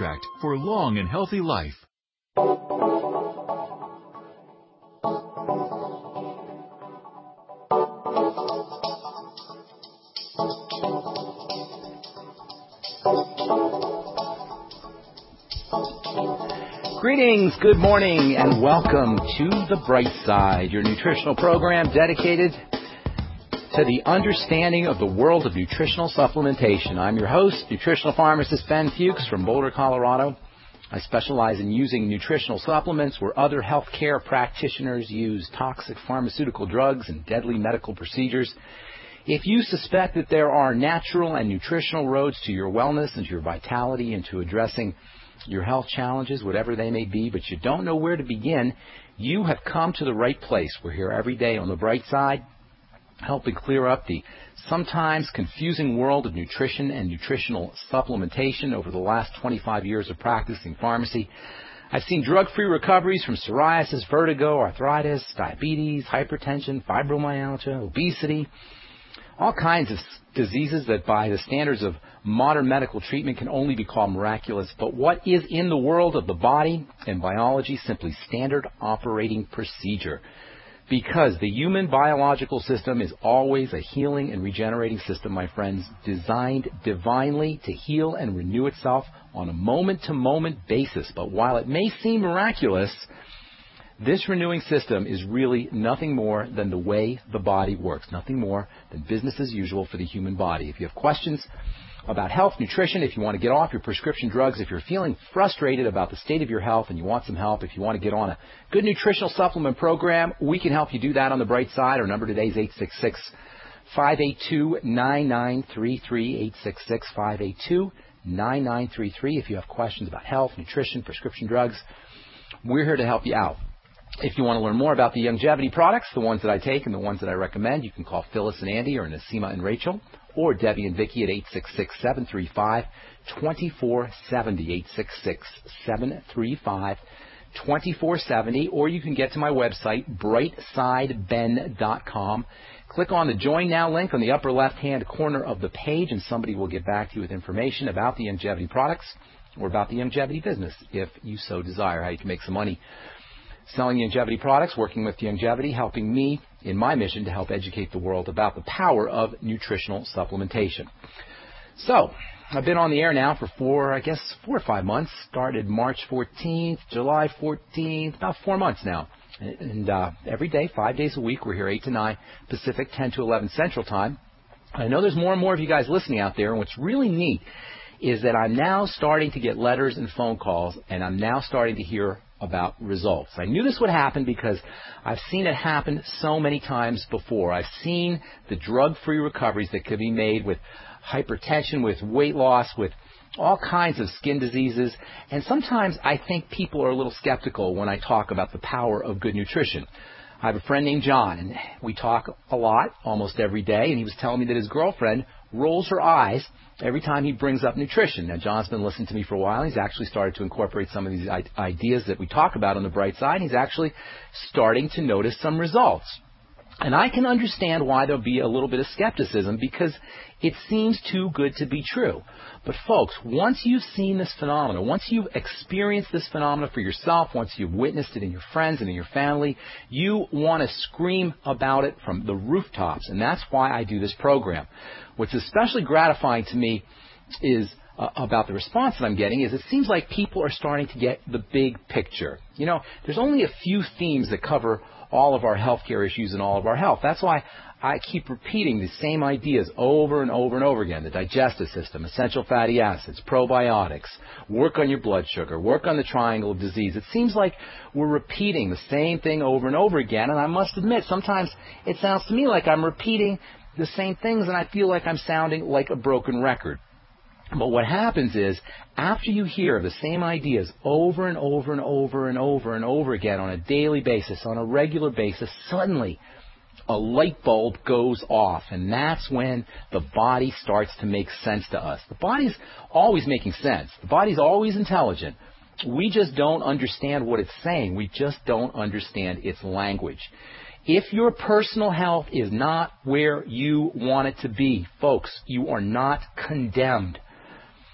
extract for long and healthy life. Greetings, good morning, and welcome to The Bright Side, your nutritional program dedicated to the understanding of the world of nutritional supplementation. I'm your host, nutritional pharmacist Ben Fuchs from Boulder, Colorado. I specialize in using nutritional supplements where other healthcare practitioners use toxic pharmaceutical drugs and deadly medical procedures. If you suspect that there are natural and nutritional roads to your wellness and to your vitality and to addressing your health challenges, whatever they may be, but you don't know where to begin, you have come to the right place. We're here every day on The Bright Side, helping clear up the sometimes confusing world of nutrition and nutritional supplementation. Over the last 25 years of practicing pharmacy, I've seen drug-free recoveries from psoriasis, vertigo, arthritis, diabetes, hypertension, fibromyalgia, obesity, all kinds of diseases that by the standards of modern medical treatment can only be called miraculous. But what is in the world of the body and biology simply standard operating procedure? Because the human biological system is always a healing and regenerating system, my friends, designed divinely to heal and renew itself on a moment-to-moment basis. But while it may seem miraculous, this renewing system is really nothing more than the way the body works, nothing more than business as usual for the human body. If you have questions about health, nutrition, if you want to get off your prescription drugs, if you're feeling frustrated about the state of your health and you want some help, if you want to get on a good nutritional supplement program, we can help you do that on The Bright Side. Our number today is 866-582-9933, 866-582-9933. If you have questions about health, nutrition, prescription drugs, we're here to help you out. If you want to learn more about the Longevity products, the ones that I take and the ones that I recommend, you can call Phyllis and Andy or Nasima and Rachel or Debbie and Vicky at 866-735-2470, 866-735-2470, or you can get to my website, brightsideben.com. Click on the Join Now link on the upper left-hand corner of the page, and somebody will get back to you with information about the Longevity products or about the Longevity business, if you so desire, how you can make some money selling Longevity products, working with Longevity, helping me in my mission to help educate the world about the power of nutritional supplementation. So, I've been on the air now for 4 or 5 months. Started March 14th, July 14th, about 4 months now. And every day, 5 days a week, we're here 8 to 9 Pacific, 10 to 11 Central Time. I know there's more and more of you guys listening out there, and what's really neat is that I'm now starting to get letters and phone calls, and I'm now starting to hear about results. I knew this would happen because I've seen it happen so many times before. I've seen the drug-free recoveries that could be made with hypertension, with weight loss, with all kinds of skin diseases. And sometimes I think people are a little skeptical when I talk about the power of good nutrition. I have a friend named John, and we talk a lot, almost every day, and he was telling me that his girlfriend rolls her eyes every time he brings up nutrition. Now, John's been listening to me for a while. He's actually started to incorporate some of these ideas that we talk about on The Bright Side. He's actually starting to notice some results. And I can understand why there'll be a little bit of skepticism because it seems too good to be true. But folks, once you've seen this phenomenon, once you've experienced this phenomenon for yourself, once you've witnessed it in your friends and in your family, you want to scream about it from the rooftops. And that's why I do this program. What's especially gratifying to me is about the response that I'm getting is it seems like people are starting to get the big picture. You know, there's only a few themes that cover all of our healthcare issues and all of our health. That's why I keep repeating the same ideas over and over and over again. The digestive system, essential fatty acids, probiotics, work on your blood sugar, work on the triangle of disease. It seems like we're repeating the same thing over and over again, and I must admit, sometimes it sounds to me like I'm repeating the same things and I feel like I'm sounding like a broken record. But what happens is, after you hear the same ideas over and over and over and over and over again on a daily basis, on a regular basis, suddenly a light bulb goes off, and that's when the body starts to make sense to us. The body's always making sense. The body's always intelligent. We just don't understand what it's saying. We just don't understand its language. If your personal health is not where you want it to be, folks, you are not condemned.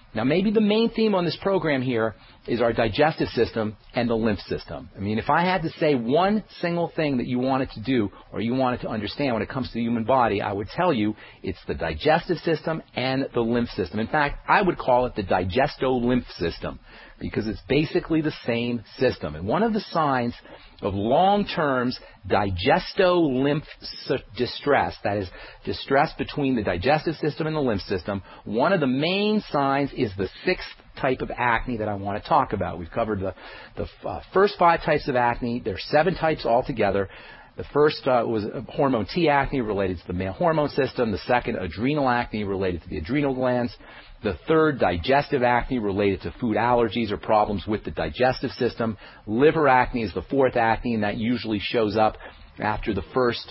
Now, maybe the main theme on this program here is our digestive system and the lymph system. I mean, if I had to say one single thing that you wanted to do or you wanted to understand when it comes to the human body, I would tell you it's the digestive system and the lymph system. In fact, I would call it the digesto-lymph system because it's basically the same system. And one of the signs of long-term digesto-lymph distress, that is, distress between the digestive system and the lymph system, one of the main signs is the sixth type of acne that I want to talk about. We've covered the first 5 types of acne. There are 7 types altogether. The first was hormone T acne related to the male hormone system. The second, adrenal acne related to the adrenal glands. The third, digestive acne related to food allergies or problems with the digestive system. Liver acne is the fourth acne, and that usually shows up after the first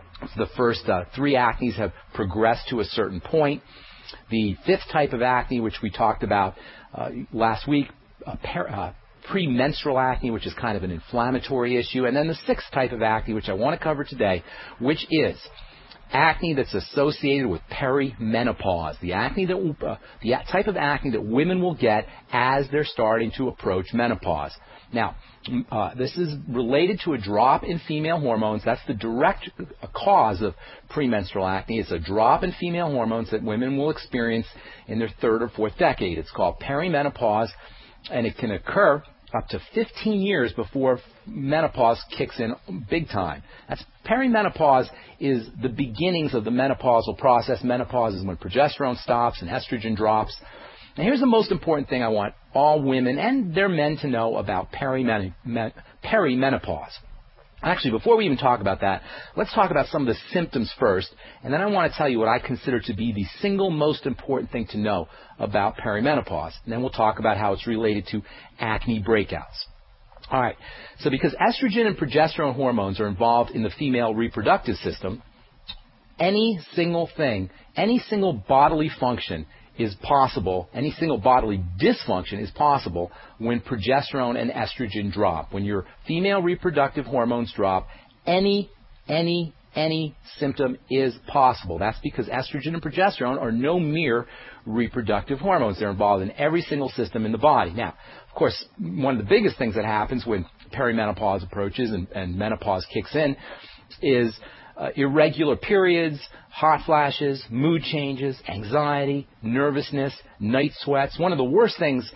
3 acnes have progressed to a certain point. The fifth type of acne, which we talked about last week, premenstrual acne, which is kind of an inflammatory issue. And then the sixth type of acne, which I want to cover today, which is acne that's associated with perimenopause, the type of acne that women will get as they're starting to approach menopause. Now, this is related to a drop in female hormones. That's the direct cause of premenstrual acne. It's a drop in female hormones that women will experience in their 3rd or 4th decade. It's called perimenopause, and it can occur up to 15 years before menopause kicks in big time. Perimenopause is the beginnings of the menopausal process. Menopause is when progesterone stops and estrogen drops. Now, here's the most important thing I want all women and their men to know about perimenopause. Actually, before we even talk about that, let's talk about some of the symptoms first, and then I want to tell you what I consider to be the single most important thing to know about perimenopause. And then we'll talk about how it's related to acne breakouts. All right, so because estrogen and progesterone hormones are involved in the female reproductive system, any single thing, any single bodily function is possible, any single bodily dysfunction is possible when progesterone and estrogen drop. When your female reproductive hormones drop, any symptom is possible. That's because estrogen and progesterone are no mere reproductive hormones. They're involved in every single system in the body. Now, of course, one of the biggest things that happens when perimenopause approaches and menopause kicks in is irregular periods, hot flashes, mood changes, anxiety, nervousness, night sweats. One of the worst things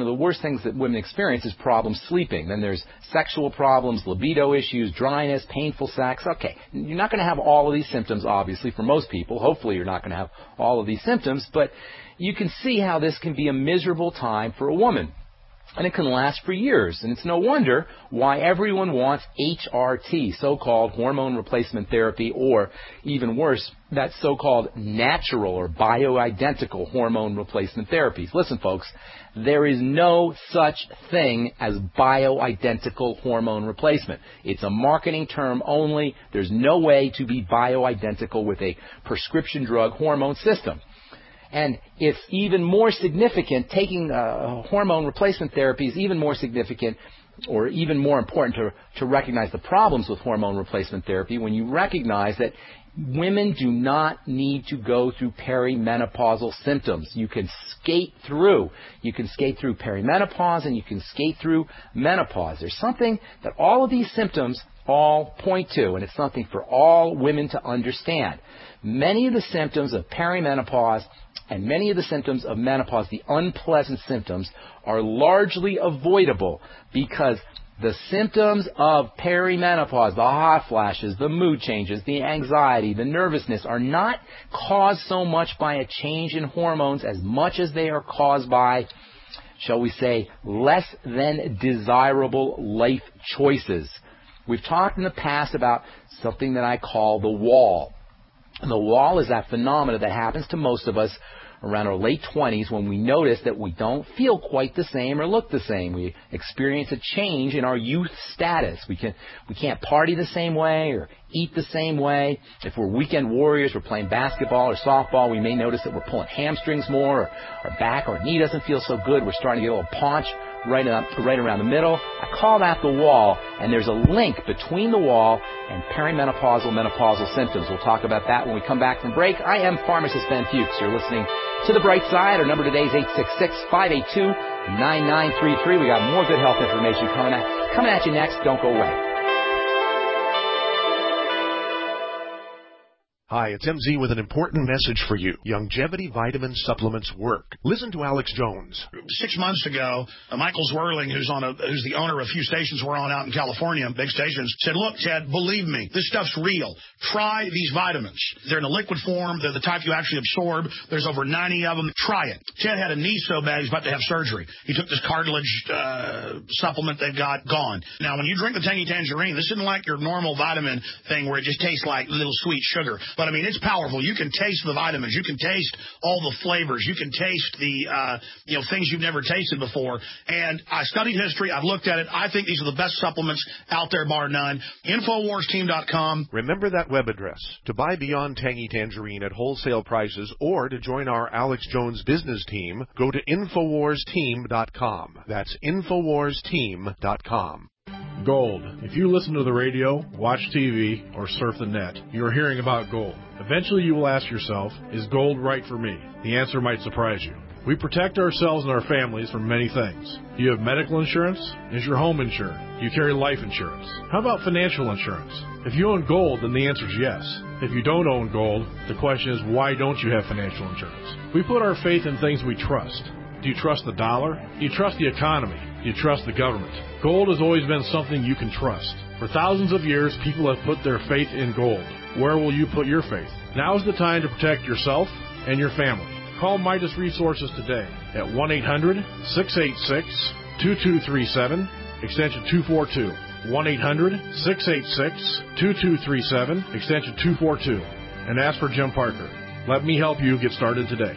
that women experience is problems sleeping. Then there's sexual problems, libido issues, dryness, painful sex. Okay, you're not going to have all of these symptoms, obviously, for most people. Hopefully you're not going to have all of these symptoms, but you can see how this can be a miserable time for a woman. And it can last for years. And it's no wonder why everyone wants HRT, so-called hormone replacement therapy, or even worse, that so-called natural or bioidentical hormone replacement therapies. Listen, folks, there is no such thing as bioidentical hormone replacement. It's a marketing term only. There's no way to be bioidentical with a prescription drug hormone system. And it's even more significant, taking hormone replacement therapy is even more significant or even more important to recognize the problems with hormone replacement therapy when you recognize that women do not need to go through perimenopausal symptoms. You can skate through. You can skate through perimenopause and you can skate through menopause. There's something that all of these symptoms all point to, and it's something for all women to understand. Many of the symptoms of perimenopause and many of the symptoms of menopause, the unpleasant symptoms, are largely avoidable because the symptoms of perimenopause, the hot flashes, the mood changes, the anxiety, the nervousness, are not caused so much by a change in hormones as much as they are caused by, shall we say, less than desirable life choices. We've talked in the past about something that I call the wall. And the wall is that phenomena that happens to most of us around our late 20s when we notice that we don't feel quite the same or look the same. We experience a change in our youth status. We can't party the same way or eat the same way. If we're weekend warriors, we're playing basketball or softball, we may notice that we're pulling hamstrings more, or our back or knee doesn't feel so good. We're starting to get a little paunch right around the middle. I call that the wall, and there's a link between the wall and menopausal symptoms. We'll talk about that when we come back from break. I am pharmacist Ben Fuchs. You're listening to the bright side. Our number today is 866-582-9933. We got more good health information coming at you next. Don't go away. Hi, it's MZ with an important message for you. Longevity vitamin supplements work. Listen to Alex Jones. 6 months ago, Michael Zwerling, who's the owner of a few stations we're on out in California, big stations, said, look, Ted, believe me, this stuff's real. Try these vitamins. They're in a liquid form. They're the type you actually absorb. There's over 90 of them. Try it. Ted had a knee so bad he's about to have surgery. He took this cartilage supplement they've got, gone. Now, when you drink the Tangy Tangerine, this isn't like your normal vitamin thing where it just tastes like little sweet sugar. But, I mean, it's powerful. You can taste the vitamins. You can taste all the flavors. You can taste the, things you've never tasted before. And I studied history. I've looked at it. I think these are the best supplements out there, bar none. InfoWarsTeam.com. Remember that web address to buy Beyond Tangy Tangerine at wholesale prices or to join our Alex Jones business team. Go to InfoWarsTeam.com. That's InfoWarsTeam.com. Gold. If you listen to the radio, watch TV, or surf the net, you are hearing about gold. Eventually you will ask yourself, is gold right for me? The answer might surprise you. We protect ourselves and our families from many things. Do you have medical insurance? Is your home insured? Do you carry life insurance? How about financial insurance? If you own gold, then the answer is yes. If you don't own gold, the question is, why don't you have financial insurance? We put our faith in things we trust. Do you trust the dollar? Do you trust the economy? Do you trust the government? Gold has always been something you can trust. For thousands of years, people have put their faith in gold. Where will you put your faith? Now is the time to protect yourself and your family. Call Midas Resources today at 1-800-686-2237, extension 242. 1-800-686-2237, extension 242. And ask for Jim Parker. Let me help you get started today.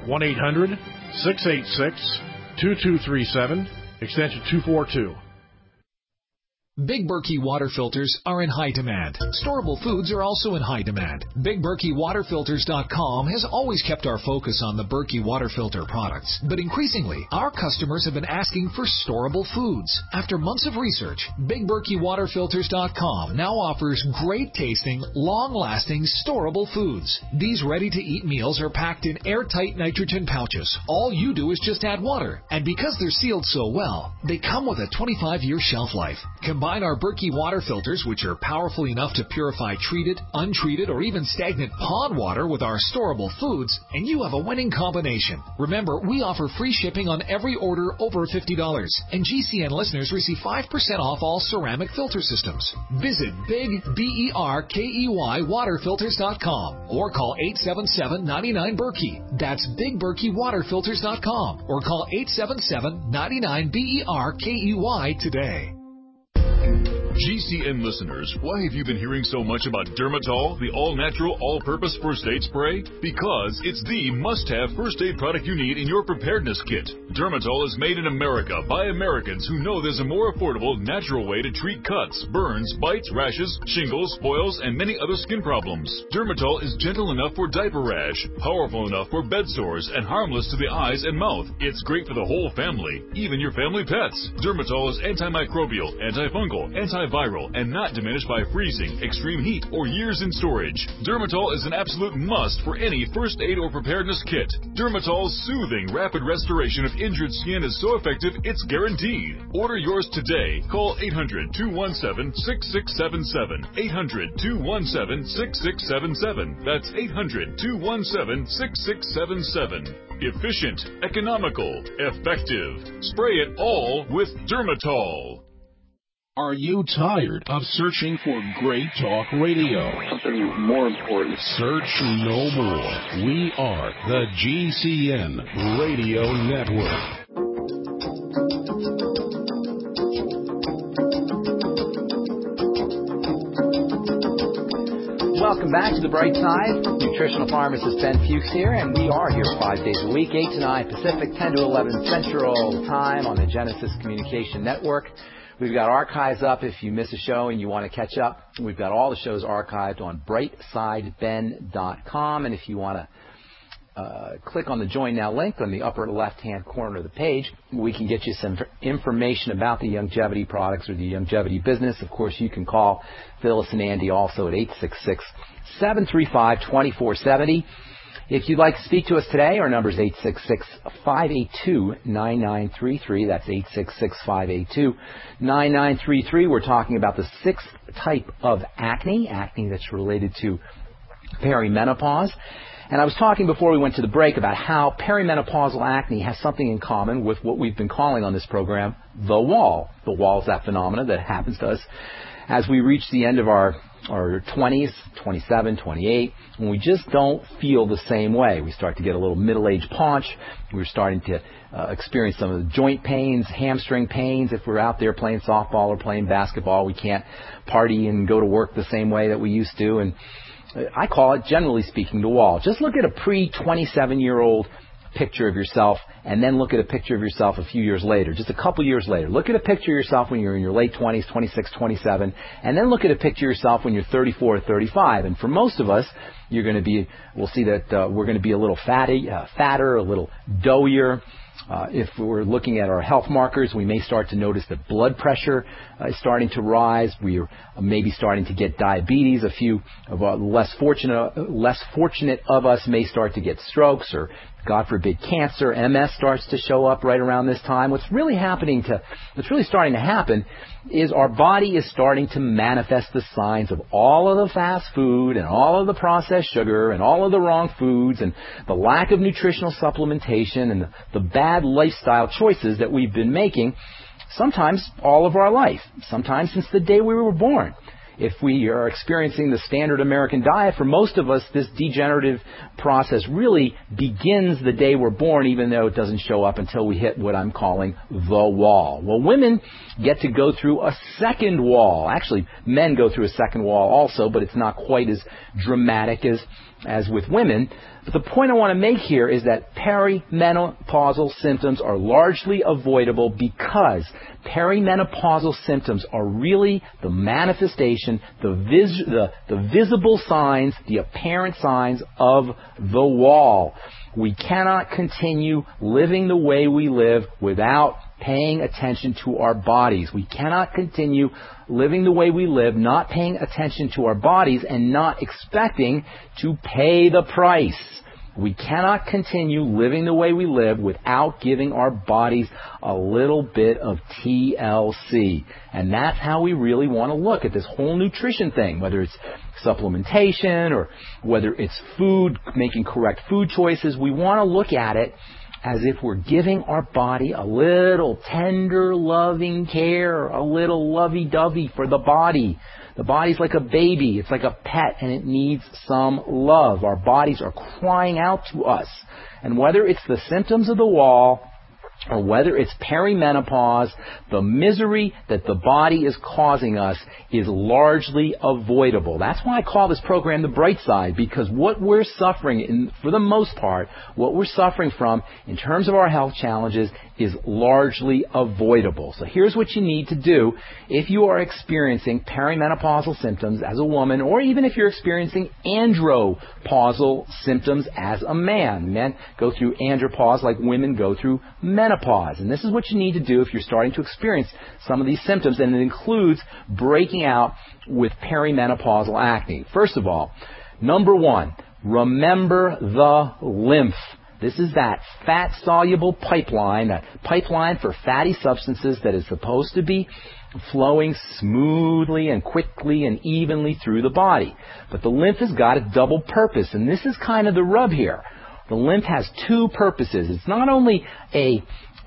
1-800-686-2237, extension 242. Big Berkey water filters are in high demand. Storable foods are also in high demand. BigBerkeyWaterFilters.com has always kept our focus on the Berkey water filter products, but increasingly, our customers have been asking for storable foods. After months of research, BigBerkeyWaterFilters.com now offers great-tasting, long-lasting, storable foods. These ready-to-eat meals are packed in airtight nitrogen pouches. All you do is just add water, and because they're sealed so well, they come with a 25-year shelf life. Combine our Berkey water filters, which are powerful enough to purify treated, untreated, or even stagnant pond water with our storable foods, and you have a winning combination. Remember, we offer free shipping on every order over $50, and GCN listeners receive 5% off all ceramic filter systems. Visit BigBerkeyWaterFilters.com or call 877-99-BERKEY. That's BigBerkeyWaterFilters.com or call 877-99-BERKEY today. GCN listeners, why have you been hearing so much about Dermatol, the all-natural, all-purpose first aid spray? Because it's the must-have first aid product you need in your preparedness kit. Dermatol is made in America by Americans who know there's a more affordable, natural way to treat cuts, burns, bites, rashes, shingles, boils, and many other skin problems. Dermatol is gentle enough for diaper rash, powerful enough for bed sores, and harmless to the eyes and mouth. It's great for the whole family, even your family pets. Dermatol is antimicrobial, antifungal, antiviral, and not diminished by freezing, extreme heat, or years in storage. Dermatol is an absolute must for any first aid or preparedness kit. Dermatol's soothing, rapid restoration of injured skin is so effective, it's guaranteed. Order yours today. Call 800-217-6677. 800-217-6677. That's 800-217-6677. Efficient, economical, effective. Spray it all with Dermatol. Are you tired of searching for great talk radio? Something more important. Search no more. We are the GCN Radio Network. Welcome back to The Bright Side. Nutritional pharmacist Ben Fuchs here, and we are here 5 days a week, 8 to 9 Pacific, 10 to 11 Central Time on the Genesis Communication Network. We've got archives up if you miss a show and you want to catch up. We've got all the shows archived on brightsideben.com. And if you want to click on the Join Now link on the upper left-hand corner of the page, we can get you some information about the longevity products or the longevity business. Of course, you can call Phyllis and Andy also at 866-735-2470. If you'd like to speak to us today, our number is 866-582-9933. That's 866-582-9933. We're talking about the sixth type of acne that's related to perimenopause. And I was talking before we went to the break about how perimenopausal acne has something in common with what we've been calling on this program the wall. The wall is that phenomena that happens to us as we reach the end of our 20s, 27, 28, when we just don't feel the same way. We start to get a little middle-aged paunch. We're starting to experience some of the joint pains, hamstring pains. If we're out there playing softball or playing basketball, we can't party and go to work the same way that we used to. And I call it, generally speaking, the wall. Just look at a pre-27-year-old picture of yourself and then look at a picture of yourself a few years later, just a couple years later. Look at a picture of yourself when you're in your late 20s, 26, 27, and then look at a picture of yourself when you're 34 or 35. And for most of us, we'll see that we're going to be a little fatter, a little doughier. If we're looking at our health markers, we may start to notice that blood pressure is starting to rise. We are maybe starting to get diabetes. A few of our less fortunate of us may start to get strokes or, God forbid, cancer. MS starts to show up right around this time. What's really starting to happen is our body is starting to manifest the signs of all of the fast food and all of the processed sugar and all of the wrong foods and the lack of nutritional supplementation and the bad lifestyle choices that we've been making, sometimes all of our life, sometimes since the day we were born. If we are experiencing the standard American diet, for most of us, this degenerative process really begins the day we're born, even though it doesn't show up until we hit what I'm calling the wall. Well, women get to go through a second wall. Actually, men go through a second wall also, but it's not quite as dramatic as with women. But the point I want to make here is that perimenopausal symptoms are largely avoidable because perimenopausal symptoms are really the manifestation, the visible signs, the apparent signs of the wall. We cannot continue living the way we live without paying attention to our bodies. We cannot continue living the way we live, not paying attention to our bodies and not expecting to pay the price. We cannot continue living the way we live without giving our bodies a little bit of TLC. And that's how we really want to look at this whole nutrition thing, whether it's supplementation or whether it's food, making correct food choices. We want to look at it as if we're giving our body a little tender, loving care, a little lovey-dovey for the body. The body's like a baby. It's like a pet, and it needs some love. Our bodies are crying out to us. And whether it's the symptoms of the wall or whether it's perimenopause, the misery that the body is causing us is largely avoidable. That's why I call this program The Bright Side, because what we're suffering, for the most part, what we're suffering from in terms of our health challenges is largely avoidable. So here's what you need to do if you are experiencing perimenopausal symptoms as a woman, or even if you're experiencing andropausal symptoms as a man. Men go through andropause like women go through menopause. And this is what you need to do if you're starting to experience some of these symptoms, and it includes breaking out with perimenopausal acne. First of all, number one, remember the lymph. This is that fat-soluble pipeline, that pipeline for fatty substances that is supposed to be flowing smoothly and quickly and evenly through the body. But the lymph has got a double purpose, and this is kind of the rub here. The lymph has two purposes. It's not only a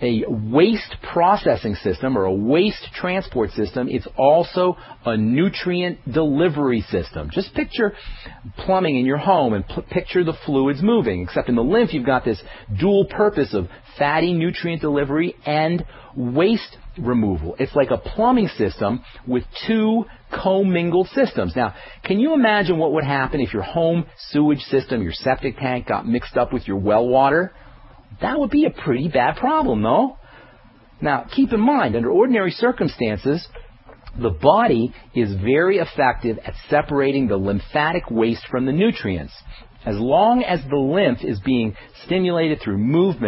waste processing system or a waste transport system, it's also a nutrient delivery system. Just picture plumbing in your home and picture the fluids moving, except in the lymph you've got this dual purpose of fatty nutrient delivery and waste removal. It's like a plumbing system with two commingled systems. Now, can you imagine what would happen if your home sewage system, your septic tank, got mixed up with your well water? That would be a pretty bad problem, no? Now, keep in mind, under ordinary circumstances, the body is very effective at separating the lymphatic waste from the nutrients. As long as the lymph is being stimulated through movement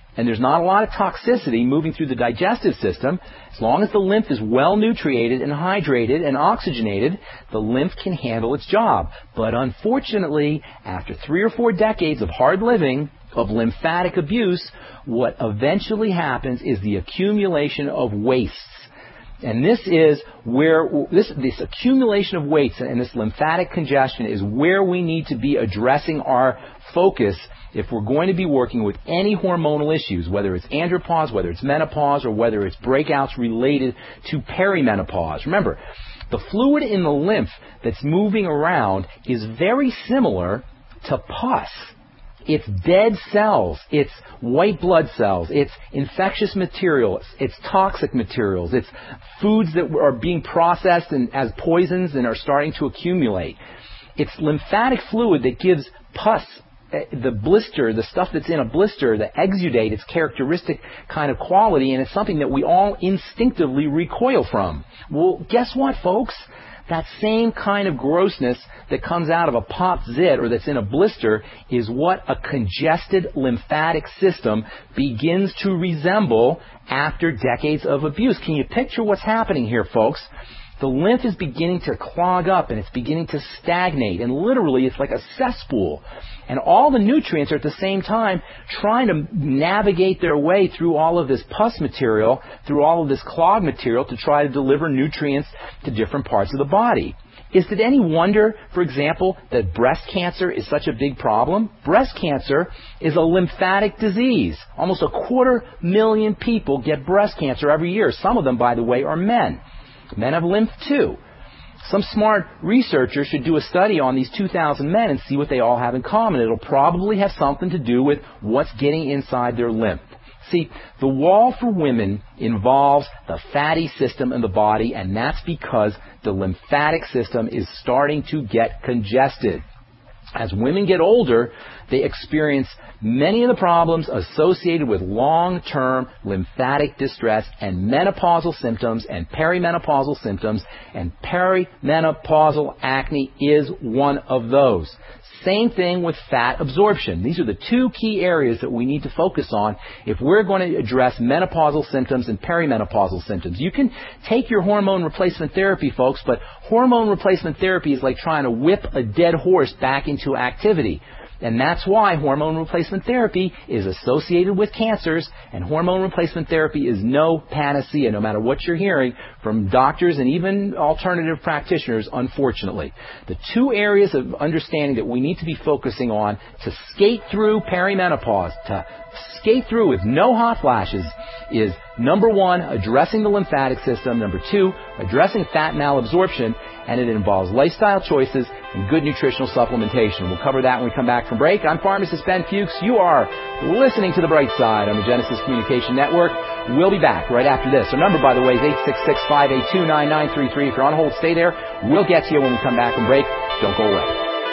and there's not a lot of toxicity moving through the digestive system, as long as the lymph is well nutriated and hydrated and oxygenated, the lymph can handle its job. But unfortunately, after 3 or 4 decades of hard living, of lymphatic abuse, what eventually happens is the accumulation of wastes. And this is where this accumulation of wastes and this lymphatic congestion is where we need to be addressing our focus if we're going to be working with any hormonal issues, whether it's andropause, whether it's menopause, or whether it's breakouts related to perimenopause. Remember, the fluid in the lymph that's moving around is very similar to pus. It's dead cells, it's white blood cells, it's infectious materials, it's toxic materials, it's foods that are being processed and as poisons and are starting to accumulate. It's lymphatic fluid that gives pus, the blister, the stuff that's in a blister, the exudate, its characteristic kind of quality, and it's something that we all instinctively recoil from. Well, guess what, folks? That same kind of grossness that comes out of a popped zit or that's in a blister is what a congested lymphatic system begins to resemble after decades of abuse. Can you picture what's happening here, folks? The lymph is beginning to clog up and it's beginning to stagnate, and literally it's like a cesspool. And all the nutrients are at the same time trying to navigate their way through all of this pus material, through all of this clog material to try to deliver nutrients to different parts of the body. Is it any wonder, for example, that breast cancer is such a big problem? Breast cancer is a lymphatic disease. Almost 250,000 people get breast cancer every year. Some of them, by the way, are men. Men have lymph too. Some smart researchers should do a study on these 2,000 men and see what they all have in common. It'll probably have something to do with what's getting inside their lymph. See, the wall for women involves the fatty system in the body, and that's because the lymphatic system is starting to get congested. As women get older, they experience many of the problems associated with long-term lymphatic distress and menopausal symptoms and perimenopausal symptoms, and perimenopausal acne is one of those. Same thing with fat absorption. These are the 2 key areas that we need to focus on if we're going to address menopausal symptoms and perimenopausal symptoms. You can take your hormone replacement therapy, folks, but hormone replacement therapy is like trying to whip a dead horse back into activity. And that's why hormone replacement therapy is associated with cancers, and hormone replacement therapy is no panacea, no matter what you're hearing from doctors and even alternative practitioners, unfortunately. The 2 areas of understanding that we need to be focusing on to skate through perimenopause, to skate through with no hot flashes, is number 1, addressing the lymphatic system, number 2, addressing fat malabsorption, and it involves lifestyle choices and good nutritional supplementation. We'll cover that when we come back from break. I'm pharmacist Ben Fuchs. You are listening to The Bright Side on the Genesis Communication Network. We'll be back right after this. Our number, by the way, is 866-582-9933. If you're on hold, stay there. We'll get to you when we come back from break. Don't go away.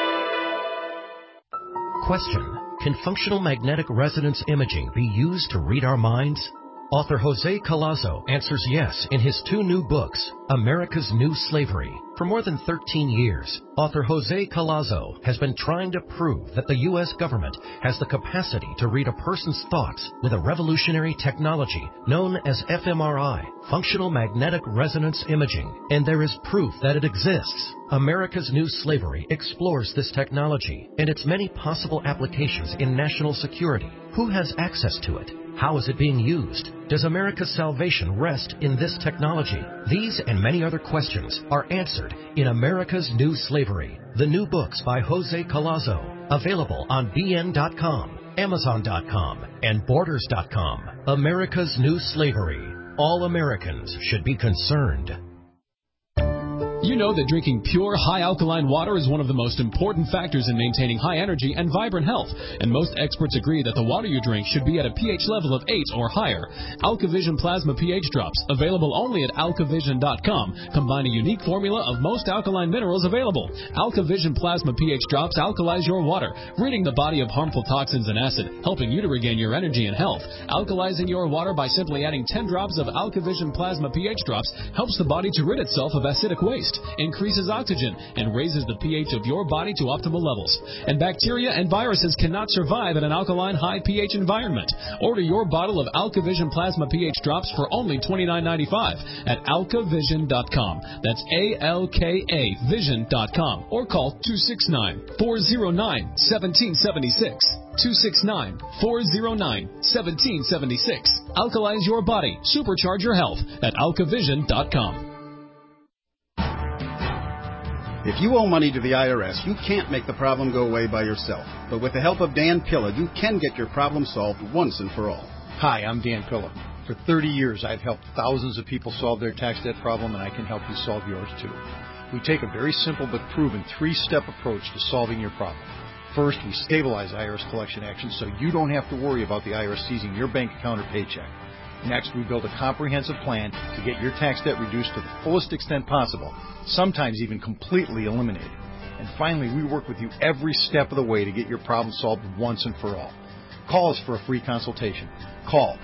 Question: can functional magnetic resonance imaging be used to read our minds? Author Jose Collazo answers yes in his 2 new books, America's New Slavery. For more than 13 years, author Jose Collazo has been trying to prove that the U.S. government has the capacity to read a person's thoughts with a revolutionary technology known as fMRI, functional magnetic resonance imaging, and there is proof that it exists. America's New Slavery explores this technology and its many possible applications in national security. Who has access to it? How is it being used? Does America's salvation rest in this technology? These and many other questions are answered in America's New Slavery, the new books by Jose Collazo, available on BN.com, Amazon.com, and Borders.com. America's New Slavery. All Americans should be concerned. You know that drinking pure, high-alkaline water is one of the most important factors in maintaining high energy and vibrant health, and most experts agree that the water you drink should be at a pH level of 8 or higher. AlkaVision Plasma pH Drops, available only at alkavision.com, combine a unique formula of most alkaline minerals available. AlkaVision Plasma pH Drops alkalize your water, ridding the body of harmful toxins and acid, helping you to regain your energy and health. Alkalizing your water by simply adding 10 drops of AlkaVision Plasma pH Drops helps the body to rid itself of acidic waste. heart, increases oxygen, and raises the pH of your body to optimal levels. And bacteria and viruses cannot survive in an alkaline high pH environment. Order your bottle of AlkaVision Plasma pH drops for only $29.95 at alkavision.com. That's ALKA Vision.com, or call 269-409-1776. 269-409-1776. Alkalize your body. Supercharge your health at alkavision.com. If you owe money to the IRS, you can't make the problem go away by yourself. But with the help of Dan Pilla, you can get your problem solved once and for all. Hi, I'm Dan Pilla. For 30 years, I've helped thousands of people solve their tax debt problem, and I can help you solve yours too. We take a very simple but proven 3-step approach to solving your problem. First, we stabilize IRS collection actions so you don't have to worry about the IRS seizing your bank account or paycheck. Next, we build a comprehensive plan to get your tax debt reduced to the fullest extent possible, sometimes even completely eliminated. And finally, we work with you every step of the way to get your problem solved once and for all. Call us for a free consultation. Call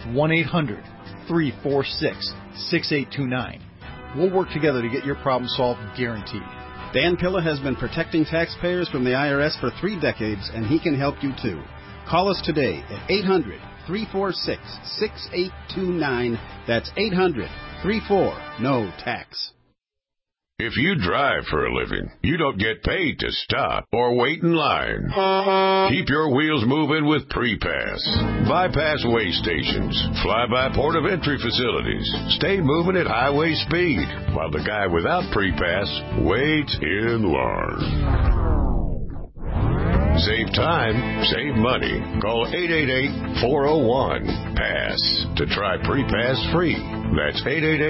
1-800-346-6829. We'll work together to get your problem solved, guaranteed. Dan Pilla has been protecting taxpayers from the IRS for 3 decades, and he can help you too. Call us today at 800-346-6829. That's 800-34-NO-TAX. If you drive for a living, you don't get paid to stop or wait in line. Keep your wheels moving with Pre-Pass. Bypass way stations, fly-by port of entry facilities. Stay moving at highway speed while the guy without Pre-Pass waits in line. Save time, save money. Call 888-401-PASS to try Pre-Pass free. That's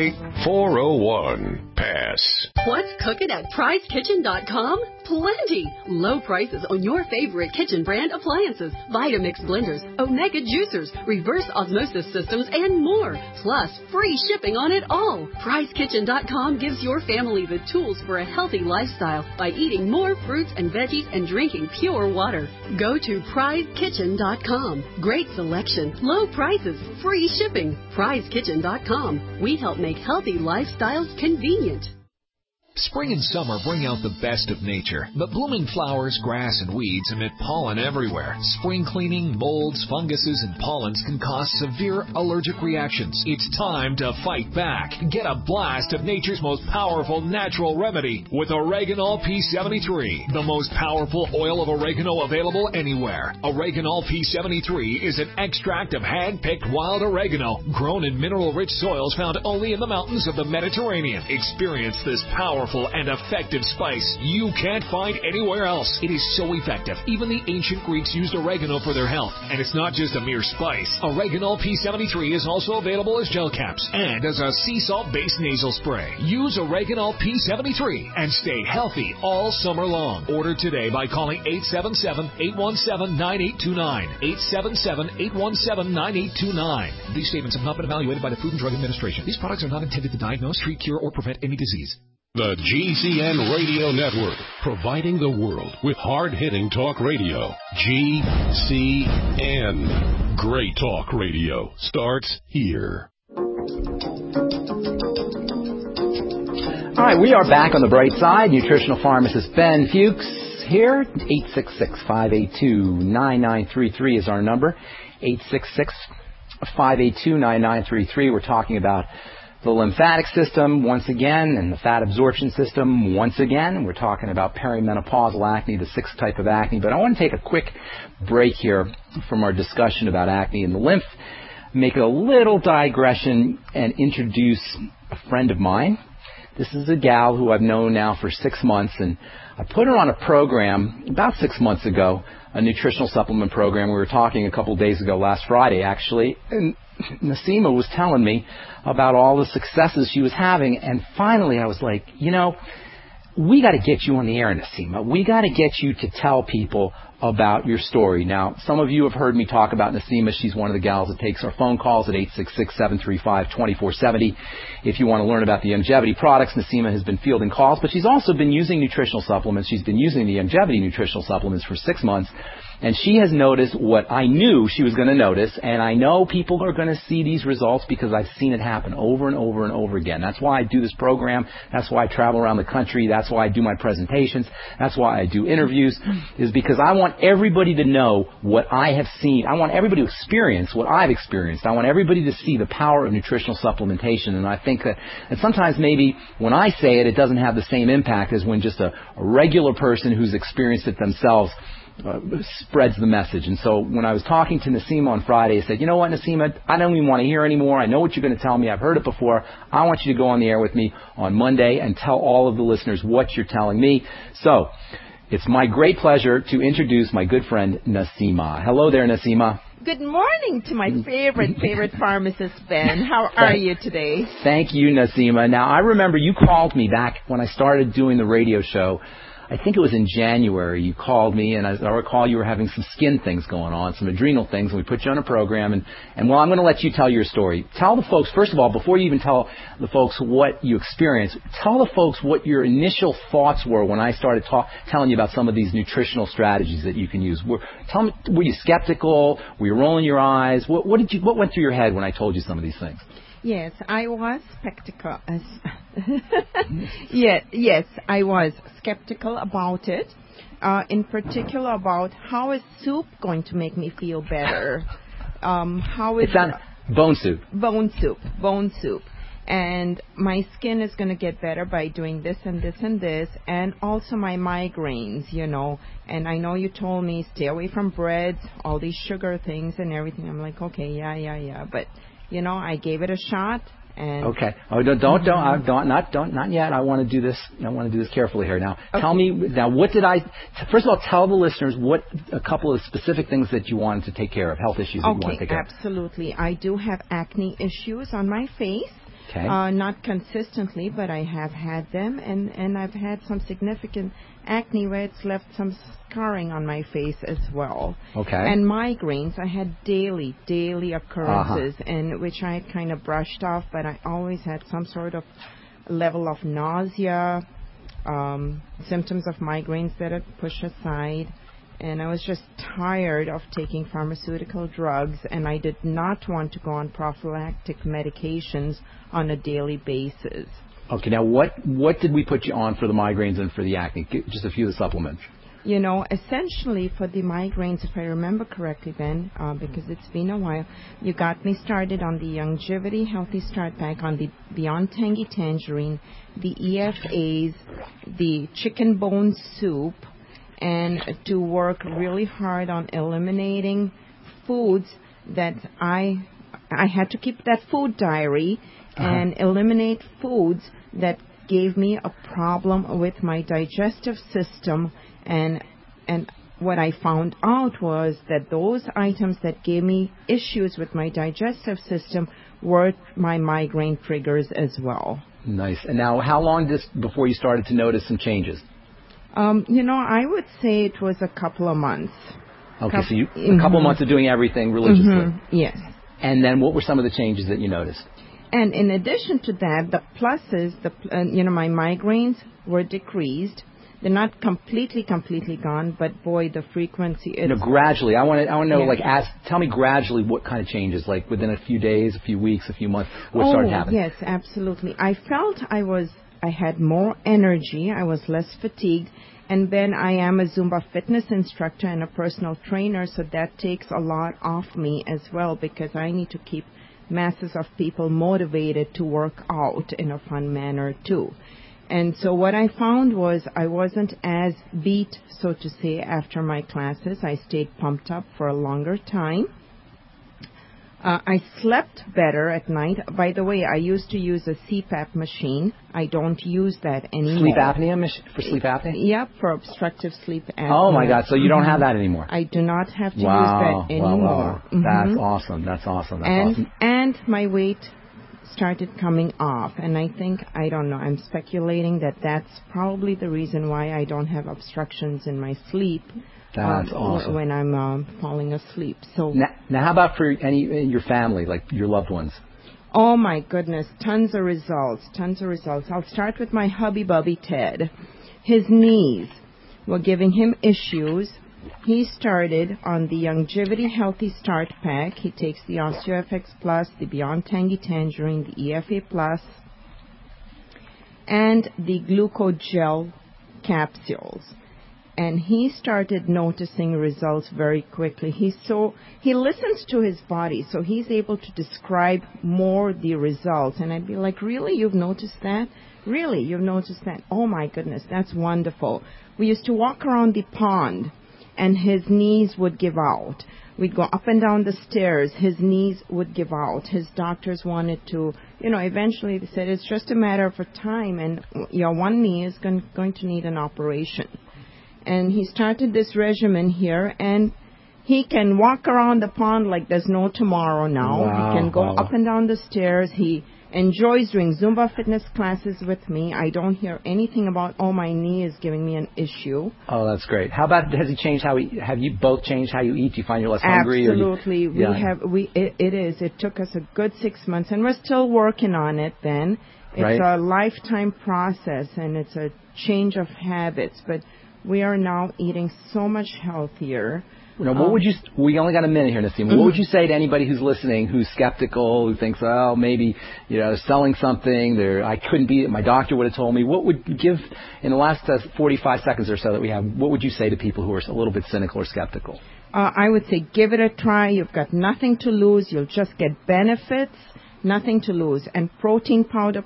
888-401-PASS. What's cooking at PrizeKitchen.com? Plenty. Low prices on your favorite kitchen brand appliances, Vitamix blenders, Omega juicers, reverse osmosis systems, and more. Plus, free shipping on it all. PrizeKitchen.com gives your family the tools for a healthy lifestyle by eating more fruits and veggies and drinking pure water. Go to PrizeKitchen.com. Great selection, low prices, free shipping. PrizeKitchen.com. We help make healthy lifestyles convenient. Spring and summer bring out the best of nature, but blooming flowers, grass, and weeds emit pollen everywhere. Spring cleaning, molds, funguses, and pollens can cause severe allergic reactions. It's time to fight back. Get a blast of nature's most powerful natural remedy with Oreganol P73, the most powerful oil of oregano available anywhere. Oreganol P73 is an extract of hand-picked wild oregano grown in mineral-rich soils found only in the mountains of the Mediterranean. Experience this powerful and effective spice you can't find anywhere else. It is so effective. Even the ancient Greeks used oregano for their health. And it's not just a mere spice. Oreganol P73 is also available as gel caps and as a sea salt-based nasal spray. Use Oreganol P73 and stay healthy all summer long. Order today by calling 877-817-9829. 877-817-9829. These statements have not been evaluated by the Food and Drug Administration. These products are not intended to diagnose, treat, cure, or prevent any disease. The GCN Radio Network, providing the world with hard-hitting talk radio. GCN. Great talk radio starts here. All right, we are back on the bright side. Nutritional pharmacist Ben Fuchs here. 866-582-9933 is our number. 866-582-9933. We're talking about the lymphatic system once again and the fat absorption system once again. We're talking about perimenopausal acne, the 6th type of acne. But I want to take a quick break here from our discussion about acne and the lymph, make a little digression and introduce a friend of mine. This is a gal who I've known now for 6 months, and I put her on a program about 6 months ago, a nutritional supplement program. We were talking a couple of days ago, last Friday actually, and Nasima was telling me about all the successes she was having, and finally I was like, you know, we got to get you on the air, Nasima. We got to get you to tell people about your story. Now, some of you have heard me talk about Nasima. She's one of the gals that takes our phone calls at 866-735-2470. If you want to learn about the Youngevity products, Nasima has been fielding calls, but she's also been using nutritional supplements. She's been using the Youngevity nutritional supplements for 6 months, And she has noticed what I knew she was going to notice, and I know people are going to see these results because I've seen it happen over and over and over again. That's why I do this program. That's why I travel around the country. That's why I do my presentations. That's why I do interviews, is because I want everybody to know what I have seen. I want everybody to experience what I've experienced. I want everybody to see the power of nutritional supplementation. And I think that sometimes maybe when I say it, it doesn't have the same impact as when just a regular person who's experienced it themselves spreads the message. And so when I was talking to Nasima on Friday, I said, you know what, Nasima, I don't even want to hear anymore. I know what you're going to tell me. I've heard it before. I want you to go on the air with me on Monday and tell all of the listeners what you're telling me. So it's my great pleasure to introduce my good friend, Nasima. Hello there, Nasima. Good morning to my favorite pharmacist, Ben. How are you today? Thank you, Nasima. Now, I remember you called me back when I started doing the radio show. I think it was in January. You called me, and as I recall, you were having some skin things going on, some adrenal things, and we put you on a program. And well, I'm going to let you tell your story. Tell the folks, first of all, before you even tell the folks what you experienced, tell the folks what your initial thoughts were when I started telling you about some of these nutritional strategies that you can use. Tell me, were you skeptical? Were you rolling your eyes? What went through your head when I told you some of these things? Yes, I was skeptical. Yes, I was skeptical about it. In particular, about how is soup going to make me feel better? How is bone soup? Bone soup. And my skin is going to get better by doing this and this and this, and also my migraines, you know. And I know you told me stay away from breads, all these sugar things and everything. I'm like, okay, yeah, but. You know, I gave it a shot, and okay. Oh, not yet. I want to do this. I want to do this carefully here. Now, okay. Tell me now. First of all, tell the listeners what a couple of specific things that you wanted to take care of, health issues that you want to take care of. Absolutely. I do have acne issues on my face. Okay. Not consistently, but I have had them, and I've had some significant acne where it's left some scarring on my face as well. Okay. And migraines, I had daily occurrences, and which I had kind of brushed off, but I always had some sort of level of nausea, symptoms of migraines that I'd push aside. And I was just tired of taking pharmaceutical drugs, and I did not want to go on prophylactic medications on a daily basis. Okay, now what did we put you on for the migraines and for the acne? Just a few of the supplements. You know, essentially for the migraines, if I remember correctly, Ben, because it's been a while, you got me started on the Youngevity Healthy Start Pack, on the Beyond Tangy Tangerine, the EFAs, the chicken bone soup, and to work really hard on eliminating foods that I had to keep that food diary and eliminate foods that gave me a problem with my digestive system. And what I found out was that those items that gave me issues with my digestive system were my migraine triggers as well. Nice. And now, how long before you started to notice some changes? You know, I would say it was a couple of months. Okay, so a couple of months of doing everything religiously. Mm-hmm. Yes. And then what were some of the changes that you noticed? And in addition to that, the pluses, my migraines were decreased. They're not completely gone, but boy, the frequency is... gradually. I want to know, tell me gradually what kind of changes, like within a few days, a few weeks, a few months, what started happening? Yes, absolutely. I felt I had more energy, I was less fatigued, and then I am a Zumba fitness instructor and a personal trainer, so that takes a lot off me as well, because I need to keep masses of people motivated to work out in a fun manner too. And so what I found was I wasn't as beat, so to say, after my classes. I stayed pumped up for a longer time. I slept better at night. By the way, I used to use a CPAP machine. I don't use that anymore. Sleep apnea for sleep apnea? Yeah, for obstructive sleep apnea. Oh, my God. So you don't have that anymore? I do not have to use that anymore. Wow. That's awesome. That's awesome. And my weight started coming off. And I think, I don't know, I'm speculating that that's probably the reason why I don't have obstructions in my sleep. That's awesome. When I'm falling asleep. So now, how about for any in your family, like your loved ones? Oh my goodness, tons of results. I'll start with my hubby Bubby Ted. His knees were giving him issues, he started on the Longevity Healthy Start Pack. He takes the OsteoFX Plus, the Beyond Tangy Tangerine, the EFA Plus, and the Glucogel capsules. And he started noticing results very quickly. He listens to his body, so he's able to describe more the results. And I'd be like, really, you've noticed that? Really, you've noticed that? Oh my goodness, that's wonderful. We used to walk around the pond, and his knees would give out. We'd go up and down the stairs. His knees would give out. His doctors wanted to, eventually they said it's just a matter of time, and your one knee is going to need an operation. And he started this regimen here, and he can walk around the pond like there's no tomorrow now. Wow, he can go up and down the stairs. He enjoys doing Zumba fitness classes with me. I don't hear anything about, my knee is giving me an issue. Oh, that's great. How about, has he changed have you both changed how you eat? Do you find you're less hungry? Absolutely. It took us a good 6 months, and we're still working on it then. It's a lifetime process, and it's a change of habits, but we are now eating so much healthier. What would you? We only got a minute here, Naseema. What would you say to anybody who's listening, who's skeptical, who thinks, maybe they're selling something? I couldn't be. My doctor would have told me. What would you give in the last 45 seconds or so that we have? What would you say to people who are a little bit cynical or skeptical? I would say give it a try. You've got nothing to lose. You'll just get benefits. Nothing to lose. And protein powder.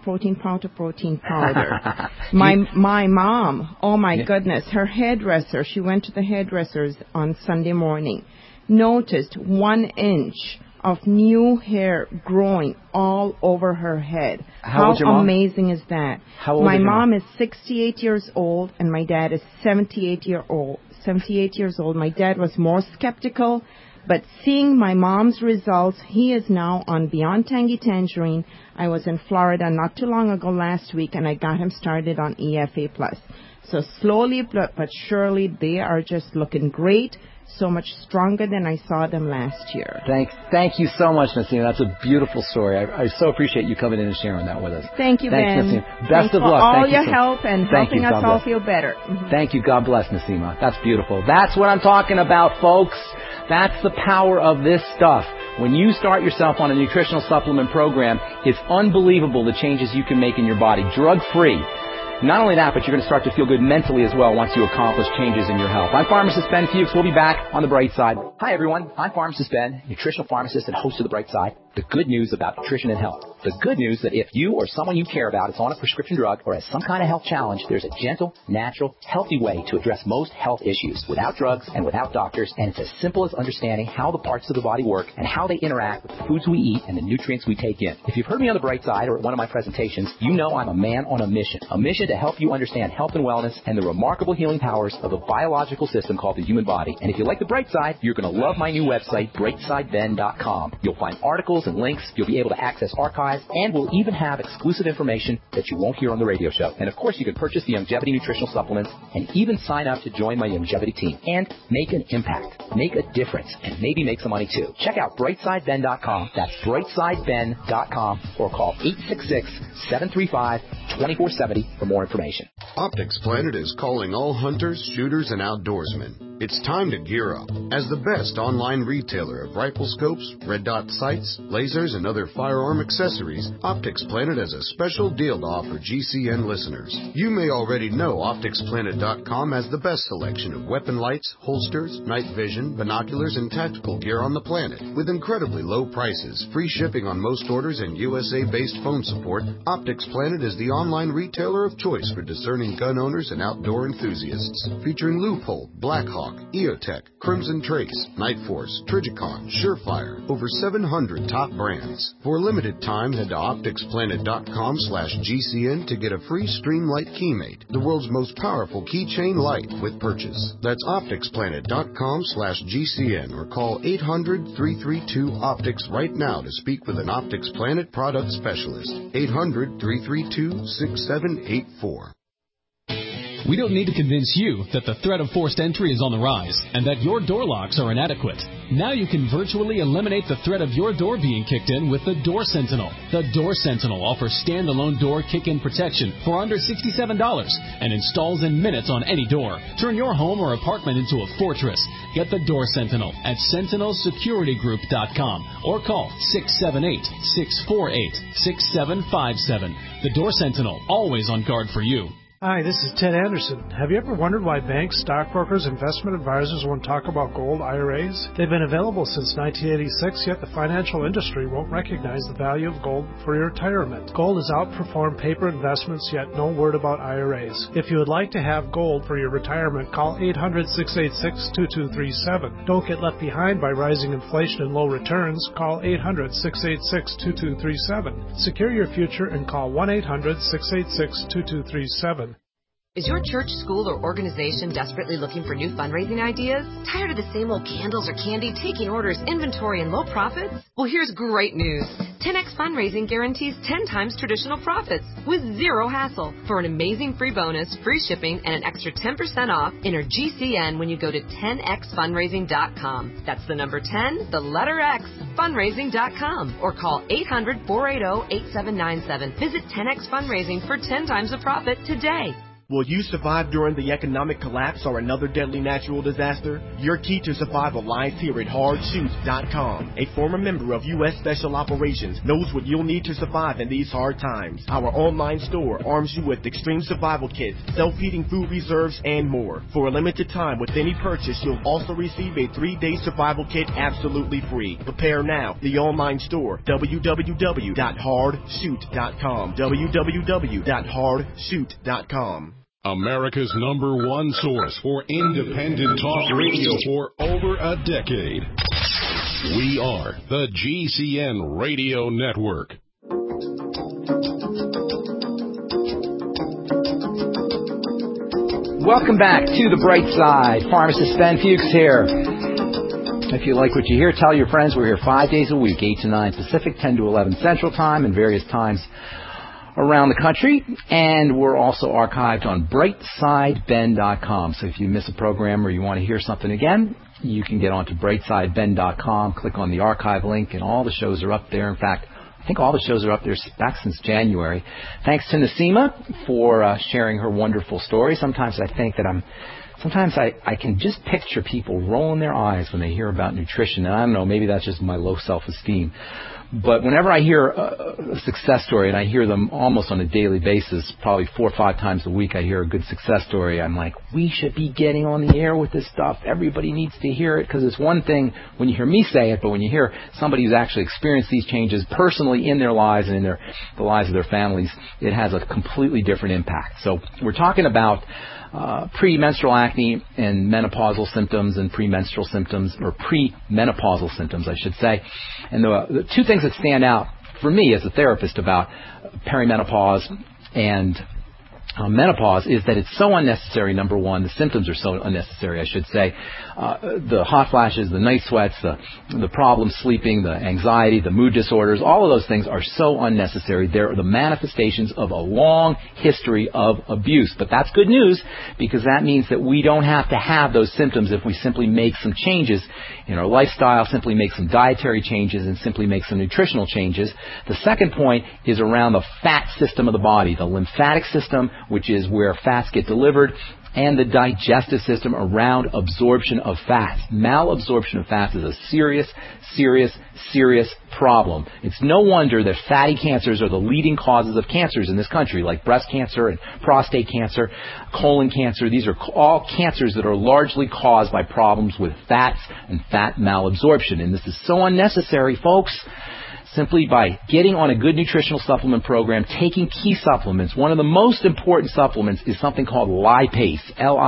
My mom, oh my goodness, her hairdresser, she went to the hairdressers on Sunday morning, noticed 1 inch of new hair growing all over her head. How amazing is that? My mom is 68 years old, and my dad is 78 years old. My dad was more skeptical. But seeing my mom's results, he is now on Beyond Tangy Tangerine. I was in Florida not too long ago last week, and I got him started on EFA Plus. So slowly but surely, they are just looking great, so much stronger than I saw them last year. Thank you so much, Naseema. That's a beautiful story. I so appreciate you coming in and sharing that with us. Thank you, Ben. Thanks, Naseema. Best of luck. For all your help and helping us all feel better. Thank you. God bless, Naseema. That's beautiful. That's what I'm talking about, folks. That's the power of this stuff. When you start yourself on a nutritional supplement program, it's unbelievable the changes you can make in your body, drug-free. Not only that, but you're going to start to feel good mentally as well once you accomplish changes in your health. I'm Pharmacist Ben Fuchs. We'll be back on The Bright Side. Hi, everyone. I'm Pharmacist Ben, nutritional pharmacist and host of The Bright Side. The good news about nutrition and health. The good news that if you or someone you care about is on a prescription drug or has some kind of health challenge, there's a gentle, natural, healthy way to address most health issues without drugs and without doctors. And it's as simple as understanding how the parts of the body work and how they interact with the foods we eat and the nutrients we take in. If you've heard me on The Bright Side or at one of my presentations, you know I'm a man on a mission. A mission to help you understand health and wellness and the remarkable healing powers of a biological system called the human body. And if you like The Bright Side, you're going to love my new website, brightsideben.com. You'll find articles and links. You'll be able to access archives, and we'll even have exclusive information that you won't hear on the radio show. And of course, you can purchase the Longevity nutritional supplements and even sign up to join my Longevity team and make an impact, make a difference, and maybe make some money too. Check out brightsideben.com. That's brightsideben.com, or call 866-735-2470 for more information. Optics Planet is calling all hunters, shooters, and outdoorsmen. It's time to gear up. As the best online retailer of rifle scopes, red dot sights, lasers, and other firearm accessories, Optics Planet has a special deal to offer GCN listeners. You may already know OpticsPlanet.com has the best selection of weapon lights, holsters, night vision, binoculars, and tactical gear on the planet. With incredibly low prices, free shipping on most orders, and USA-based phone support, Optics Planet is the online retailer of choice for discerning gun owners and outdoor enthusiasts. Featuring Loophole, Blackhawk, EOTech, Crimson Trace, Night Force, Trijicon, Surefire, over 700 top brands. For a limited time, head to opticsplanet.com/GCN to get a free Streamlight Keymate, the world's most powerful keychain light with purchase. That's opticsplanet.com/GCN, or call 800-332-OPTICS right now to speak with an Optics Planet product specialist. 800-332-6784. We don't need to convince you that the threat of forced entry is on the rise and that your door locks are inadequate. Now you can virtually eliminate the threat of your door being kicked in with the Door Sentinel. The Door Sentinel offers standalone door kick-in protection for under $67 and installs in minutes on any door. Turn your home or apartment into a fortress. Get the Door Sentinel at sentinelsecuritygroup.com or call 678-648-6757. The Door Sentinel, always on guard for you. Hi, this is Ted Anderson. Have you ever wondered why banks, stockbrokers, investment advisors won't talk about gold IRAs? They've been available since 1986, yet the financial industry won't recognize the value of gold for your retirement. Gold has outperformed paper investments, yet no word about IRAs. If you would like to have gold for your retirement, call 800-686-2237. Don't get left behind by rising inflation and low returns. Call 800-686-2237. Secure your future and call 1-800-686-2237. Is your church, school, or organization desperately looking for new fundraising ideas? Tired of the same old candles or candy, taking orders, inventory, and low profits? Well, here's great news. 10X Fundraising guarantees 10 times traditional profits with zero hassle. For an amazing free bonus, free shipping, and an extra 10% off, enter GCN when you go to 10xfundraising.com. That's the number 10, the letter X, fundraising.com, or call 800-480-8797. Visit 10X Fundraising for 10 times the profit today. Will you survive during the economic collapse or another deadly natural disaster? Your key to survival lies here at HardShoot.com. A former member of U.S. Special Operations knows what you'll need to survive in these hard times. Our online store arms you with extreme survival kits, self-heating food reserves, and more. For a limited time with any purchase, you'll also receive a 3-day survival kit absolutely free. Prepare now. The online store, www.hardshoot.com. www.hardshoot.com. America's #1 source for independent talk radio for over a decade. We are the GCN Radio Network. Welcome back to The Bright Side. Pharmacist Ben Fuchs here. If you like what you hear, tell your friends. We're here 5 days a week, 8 to 9 Pacific, 10 to 11 Central Time, and various times around the country, and we're also archived on brightsideben.com. So if you miss a program or you want to hear something again, you can get onto brightsideben.com, click on the archive link, and all the shows are up there. In fact, I think all the shows are up there back since January. Thanks to Nasima for sharing her wonderful story. Sometimes I think that I can just picture people rolling their eyes when they hear about nutrition. And I don't know, maybe that's just my low self-esteem. But whenever I hear a success story, and I hear them almost on a daily basis, probably 4 or 5 times a week I hear a good success story, I'm like, we should be getting on the air with this stuff. Everybody needs to hear it, because it's one thing when you hear me say it, but when you hear somebody who's actually experienced these changes personally in their lives and in the lives of their families, it has a completely different impact. So we're talking about premenstrual acne and menopausal symptoms and premenstrual symptoms, or premenopausal symptoms, I should say. And the 2 things that stand out for me as a therapist about perimenopause and menopause is that it's so unnecessary. Number one, the symptoms are so unnecessary, I should say. The hot flashes, the night sweats, the problems sleeping, the anxiety, the mood disorders, all of those things are so unnecessary. They're the manifestations of a long history of abuse. But that's good news, because that means that we don't have to have those symptoms if we simply make some changes in our lifestyle, simply make some dietary changes, and simply make some nutritional changes. The second point is around the fat system of the body, the lymphatic system, which is where fats get delivered, and the digestive system around absorption of fats. Malabsorption of fats is a serious, serious, serious problem. It's no wonder that fatty cancers are the leading causes of cancers in this country, like breast cancer and prostate cancer, colon cancer. These are all cancers that are largely caused by problems with fats and fat malabsorption. And this is so unnecessary, folks. Simply by getting on a good nutritional supplement program, taking key supplements. One of the most important supplements is something called lipase,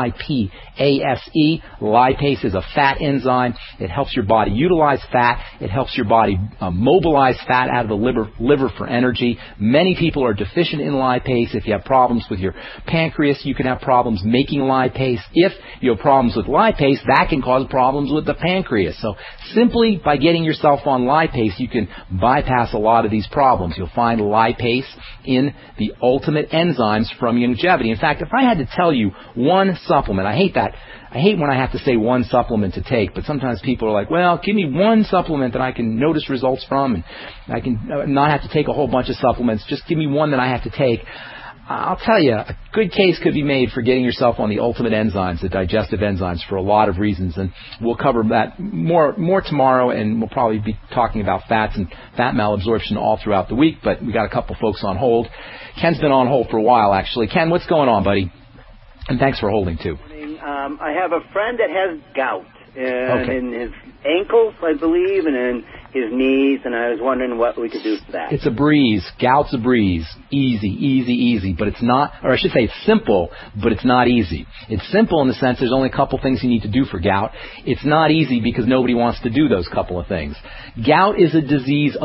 L-I-P-A-S-E. Lipase is a fat enzyme. It helps your body utilize fat. It helps your body mobilize fat out of the liver for energy. Many people are deficient in lipase. If you have problems with your pancreas, you can have problems making lipase. If you have problems with lipase, that can cause problems with the pancreas. So simply by getting yourself on lipase, you can bypass a lot of these problems. You'll find lipase in the Ultimate Enzymes from Youngevity. In fact, if I had to tell you one supplement, I hate when I have to say one supplement to take, but sometimes people are like, well, give me one supplement that I can notice results from, and I can not have to take a whole bunch of supplements. Just give me one that I have to take. I'll tell you, a good case could be made for getting yourself on the Ultimate Enzymes, the digestive enzymes, for a lot of reasons, and we'll cover that more tomorrow, and we'll probably be talking about fats and fat malabsorption all throughout the week, but we got a couple folks on hold. Ken's been on hold for a while, actually. Ken, what's going on, buddy? And thanks for holding, too. I have a friend that has gout in his ankles, I believe, and in his knees, and I was wondering what we could do for that. It's a breeze. Gout's a breeze. Easy. But it's not, or I should say it's simple, but it's not easy. It's simple in the sense there's only a couple things you need to do for gout. It's not easy because nobody wants to do those couple of things. Gout is a disease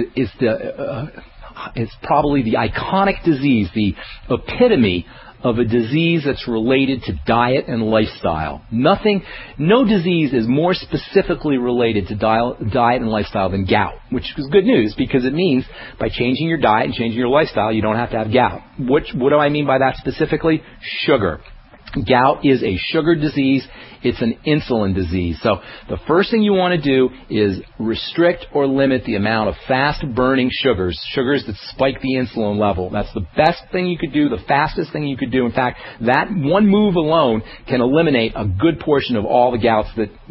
it's probably the iconic disease, the epitome of a disease that's related to diet and lifestyle. No disease is more specifically related to diet and lifestyle than gout, which is good news because it means by changing your diet and changing your lifestyle, you don't have to have gout. What do I mean by that specifically? Sugar. Gout is a sugar disease. It's an insulin disease. So the first thing you want to do is restrict or limit the amount of fast-burning sugars that spike the insulin level. That's the best thing you could do, the fastest thing you could do. In fact, that one move alone can eliminate a good portion of all gouts.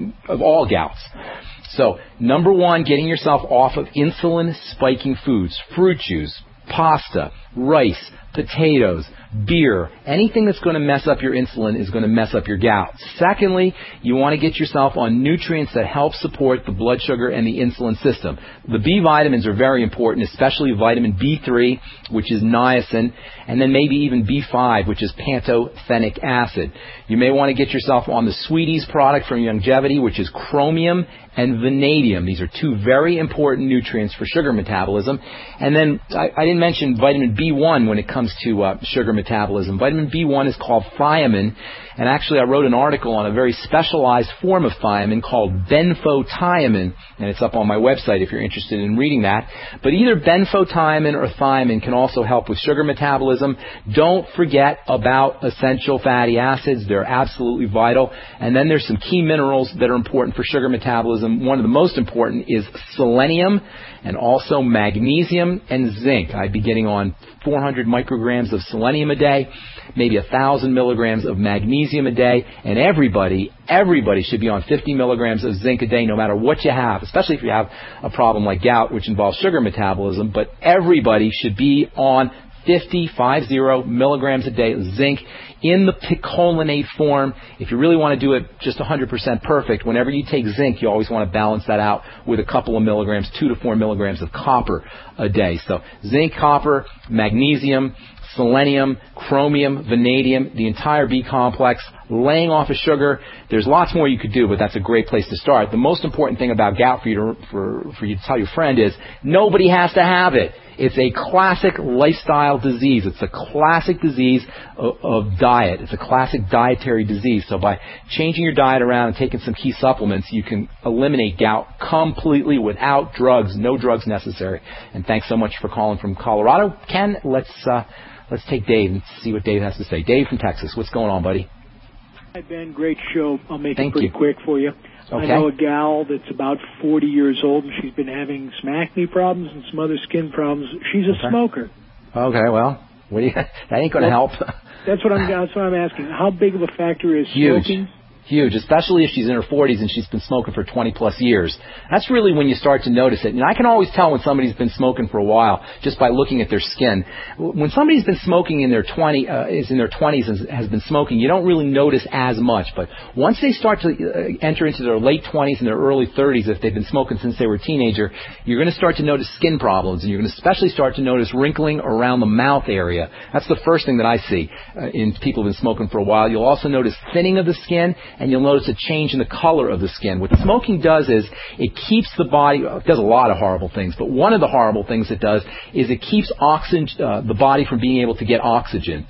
So, number one, getting yourself off of insulin-spiking foods, fruit juice, pasta, rice, potatoes, beer, anything that's going to mess up your insulin is going to mess up your gout. Secondly, you want to get yourself on nutrients that help support the blood sugar and the insulin system. The B vitamins are very important, especially vitamin B3, which is niacin, and then maybe even B5, which is pantothenic acid. You may want to get yourself on the Sweeties product from Youngevity, which is chromium and vanadium. These are two very important nutrients for sugar metabolism. And then I didn't mention vitamin B1 when it comes to sugar metabolism. Vitamin B1 is called thiamine, and actually I wrote an article on a very specialized form of thiamine called benfotiamine, and it's up on my website if you're interested in reading that. But either benfotiamine or thiamine can also help with sugar metabolism. Don't forget about essential fatty acids. They're absolutely vital. And then there's some key minerals that are important for sugar metabolism. One of the most important is selenium and also magnesium and zinc. I'd be getting on 400 micrograms of selenium a day, maybe 1,000 milligrams of magnesium a day, and everybody should be on 50 milligrams of zinc a day no matter what you have, especially if you have a problem like gout, which involves sugar metabolism, but everybody should be on 50 milligrams a day of zinc in the picolinate form. If you really want to do it just 100% perfect, whenever you take zinc, you always want to balance that out with a couple of milligrams, 2 to 4 milligrams of copper a day. So zinc, copper, magnesium, selenium, chromium, vanadium, the entire B complex, laying off of sugar. There's lots more you could do, but that's a great place to start. The most important thing about gout for you to tell your friend is nobody has to have it. It's a classic lifestyle disease. It's a classic disease of diet. It's a classic dietary disease. So by changing your diet around and taking some key supplements, you can eliminate gout completely without drugs, no drugs necessary. And thanks so much for calling from Colorado. Ken, let's take Dave and see what Dave has to say. Dave from Texas, what's going on, buddy? Hi, Ben. Great show. I'll make it pretty quick for you. Okay. I know a gal that's about 40 years old, and she's been having some acne problems and some other skin problems. She's a smoker. Okay, well, that ain't going to help. That's what I'm asking. How big of a factor is smoking? Huge, especially if she's in her 40s and she's been smoking for 20 plus years. That's really when you start to notice it. And I can always tell when somebody's been smoking for a while just by looking at their skin. When somebody's been smoking is in their 20s and has been smoking, you don't really notice as much. But once they start to enter into their late 20s and their early 30s, if they've been smoking since they were a teenager, you're going to start to notice skin problems, and you're going to especially start to notice wrinkling around the mouth area. That's the first thing that I see in people who've been smoking for a while. You'll also notice thinning of the skin, and you'll notice a change in the color of the skin. What smoking does is it keeps the body, it does a lot of horrible things, but one of the horrible things it does is it keeps the body from being able to get oxygen.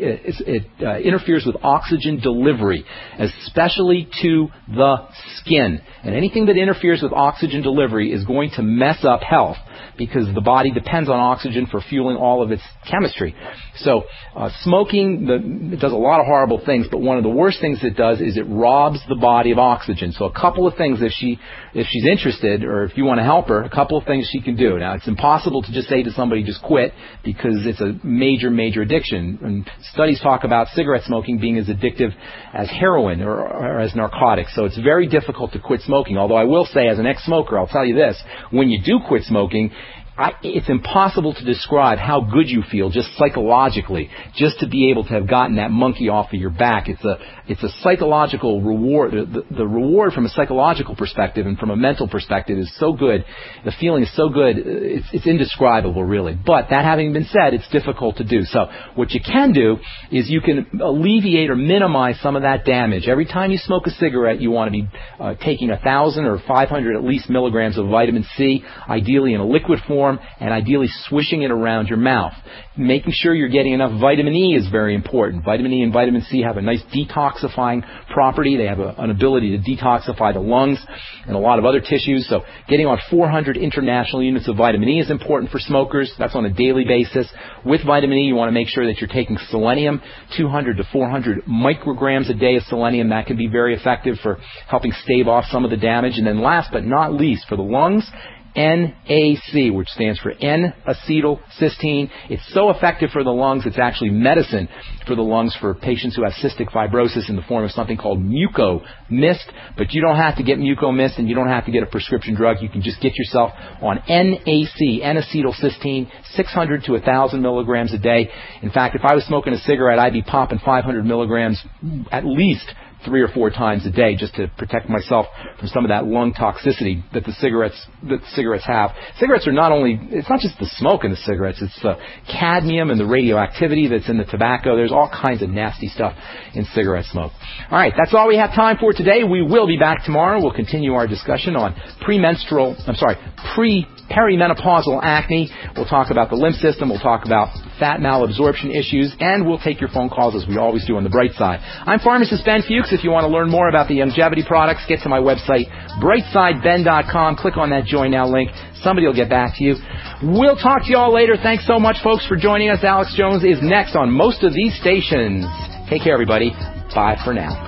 It interferes with oxygen delivery, especially to the skin. And anything that interferes with oxygen delivery is going to mess up health. because the body depends on oxygen for fueling all of its chemistry. So smoking it does a lot of horrible things, but one of the worst things it does is it robs the body of oxygen. So a couple of things, if she's interested, or if you want to help her, a couple of things she can do. Now, it's impossible to just say to somebody, just quit, because it's a major, major addiction. And studies talk about cigarette smoking being as addictive as heroin or as narcotics. So it's very difficult to quit smoking. Although I will say, as an ex-smoker, I'll tell you this, when you do quit smoking, it's impossible to describe how good you feel just psychologically, just to be able to have gotten that monkey off of your back. It's a psychological reward. The reward from a psychological perspective and from a mental perspective is so good. The feeling is so good. It's indescribable, really. But that having been said, it's difficult to do. So what you can do is you can alleviate or minimize some of that damage. Every time you smoke a cigarette, you want to be taking 1,000 or 500 at least milligrams of vitamin C, ideally in a liquid form, and ideally swishing it around your mouth. Making sure you're getting enough vitamin E is very important. Vitamin E and vitamin C have a nice detoxifying property. They have an ability to detoxify the lungs and a lot of other tissues. So getting on 400 international units of vitamin E is important for smokers. That's on a daily basis. With vitamin E, you want to make sure that you're taking selenium, 200 to 400 micrograms a day of selenium. That can be very effective for helping stave off some of the damage. And then last but not least, for the lungs, NAC, which stands for N-acetylcysteine. It's so effective for the lungs, it's actually medicine for the lungs for patients who have cystic fibrosis in the form of something called Mucomyst. But you don't have to get Mucomyst, and you don't have to get a prescription drug. You can just get yourself on NAC, N-acetylcysteine, 600 to 1,000 milligrams a day. In fact, if I was smoking a cigarette, I'd be popping 500 milligrams at least 3 or 4 times a day, just to protect myself from some of that lung toxicity that the cigarettes have. Cigarettes are it's not just the smoke in the cigarettes, it's the cadmium and the radioactivity that's in the tobacco. There's all kinds of nasty stuff in cigarette smoke. All right, that's all we have time for today. We will be back tomorrow. We'll continue our discussion on perimenopausal acne. We'll talk about the lymph system. We'll talk about fat malabsorption issues, and we'll take your phone calls as we always do on The Bright Side. I'm pharmacist Ben Fuchs. If you want to learn more about the longevity products, get to my website, brightsideben.com. Click on that Join Now link. Somebody will get back to you. We'll talk to you all later. Thanks so much, folks, for joining us. Alex Jones is next on most of these stations. Take care, everybody. Bye for now.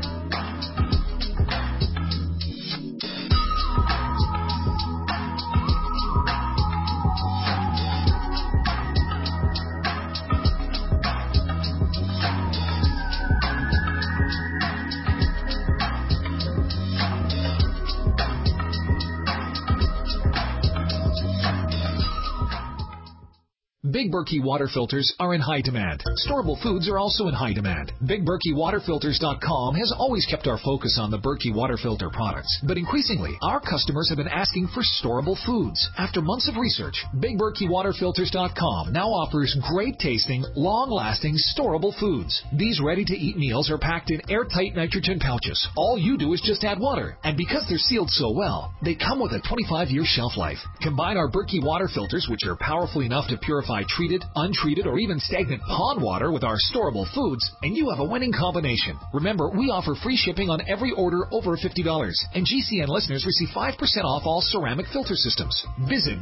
Big Berkey water filters are in high demand. Storable foods are also in high demand. BigBerkeyWaterFilters.com has always kept our focus on the Berkey water filter products, but increasingly, our customers have been asking for storable foods. After months of research, BigBerkeyWaterFilters.com now offers great tasting, long-lasting, storable foods. These ready-to-eat meals are packed in airtight nitrogen pouches. All you do is just add water, and because they're sealed so well, they come with a 25-year shelf life. Combine our Berkey water filters, which are powerful enough to purify treated, untreated, or even stagnant pond water with our storable foods, and you have a winning combination. Remember, we offer free shipping on every order over $50, and GCN listeners receive 5% off all ceramic filter systems. Visit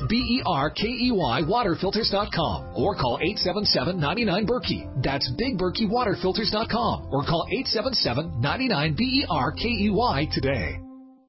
BigBerkeyWaterFilters.com or call 877-99-BERKEY. That's BigBerkeyWaterFilters.com or call 877-99-BERKEY today.